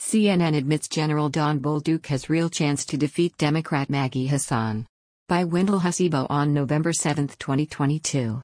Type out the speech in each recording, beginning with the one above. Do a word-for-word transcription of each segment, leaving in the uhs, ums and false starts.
C N N admits General Don Bolduc has real chance to defeat Democrat Maggie Hassan. By Wendell Hasibo on November seventh, twenty twenty-two.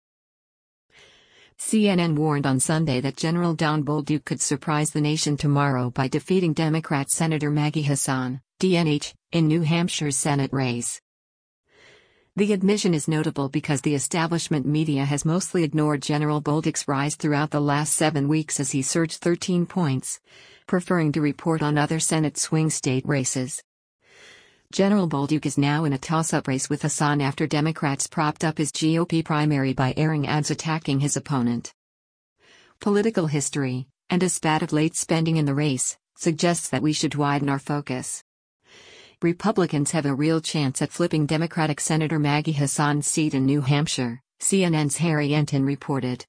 C N N warned on Sunday that General Don Bolduc could surprise the nation tomorrow by defeating Democrat Senator Maggie Hassan, D N H, in New Hampshire's Senate race. The admission is notable because the establishment media has mostly ignored General Bolduc's rise throughout the last seven weeks as he surged thirteen points, preferring to report on other Senate swing state races. General Bolduc is now in a toss-up race with Hassan after Democrats propped up his G O P primary by airing ads attacking his opponent. Political history, and a spat of late spending in the race, suggests that we should widen our focus. Republicans have a real chance at flipping Democratic Senator Maggie Hassan's seat in New Hampshire, C N N's Harry Enton reported.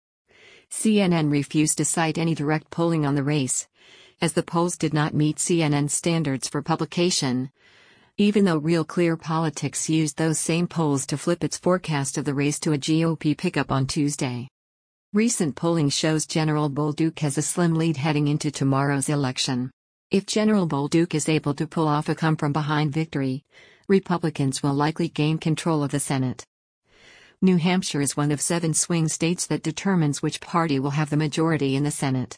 C N N refused to cite any direct polling on the race, as the polls did not meet C N N's standards for publication, even though Real Clear Politics used those same polls to flip its forecast of the race to a G O P pickup on Tuesday. Recent polling shows General Bolduc has a slim lead heading into tomorrow's election. If General Bolduc is able to pull off a come-from-behind victory, Republicans will likely gain control of the Senate. New Hampshire is one of seven swing states that determines which party will have the majority in the Senate.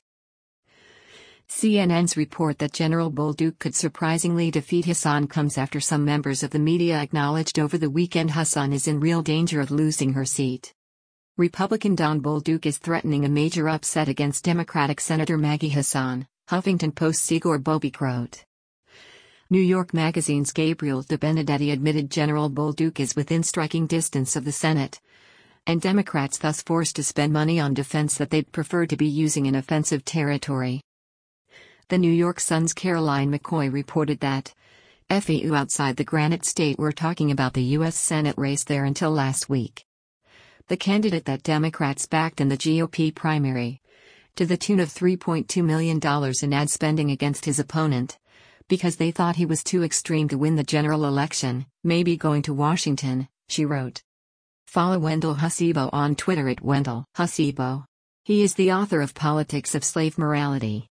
C N N's report that General Bolduc could surprisingly defeat Hassan comes after some members of the media acknowledged over the weekend Hassan is in real danger of losing her seat. Republican Don Bolduc is threatening a major upset against Democratic Senator Maggie Hassan, Huffington Post's Igor Bobek wrote. New York Magazine's Gabriel De Benedetti admitted General Bolduc is within striking distance of the Senate, and Democrats thus forced to spend money on defense that they'd prefer to be using in offensive territory. The New York Sun's Caroline McCoy reported that F E U outside the Granite State were talking about the U S Senate race there until last week. The candidate that Democrats backed in the G O P primary, to the tune of three point two million dollars in ad spending against his opponent, because they thought he was too extreme to win the general election, may be going to Washington, she wrote. Follow Wendell Hasibo on Twitter at Wendell Hasibo. He is the author of Politics of Slave Morality.